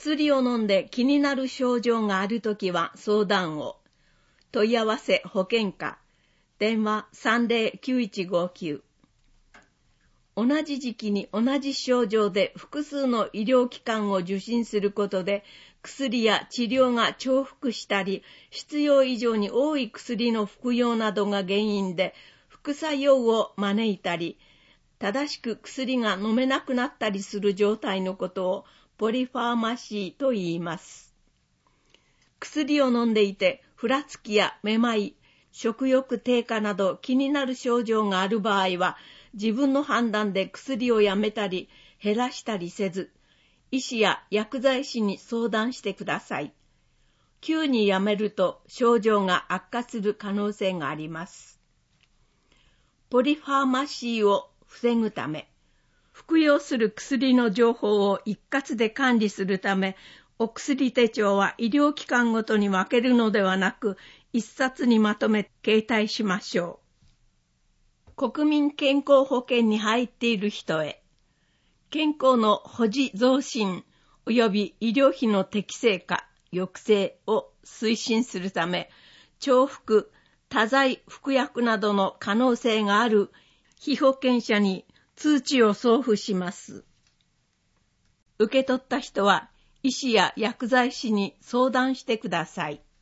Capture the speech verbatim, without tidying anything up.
薬を飲んで気になる症状があるときは相談を。問い合わせ保健課。電話 さんぜろきゅういちごきゅう。同じ時期に同じ症状で複数の医療機関を受診することで、薬や治療が重複したり、必要以上に多い薬の服用などが原因で副作用を招いたり、正しく薬が飲めなくなったりする状態のことをポリファーマシーと言います。薬を飲んでいて、ふらつきやめまい、食欲低下など気になる症状がある場合は、自分の判断で薬をやめたり減らしたりせず、医師や薬剤師に相談してください。急にやめると症状が悪化する可能性があります。ポリファーマシーを防ぐため、服用する薬の情報を一括で管理するため、お薬手帳は医療機関ごとに分けるのではなく、一冊にまとめ携帯しましょう。国民健康保険に入っている人へ、健康の保持増進及び医療費の適正化、抑制を推進するため、重複、多剤服薬などの可能性がある被保険者に通知を送付します。受け取った人は医師や薬剤師に相談してください。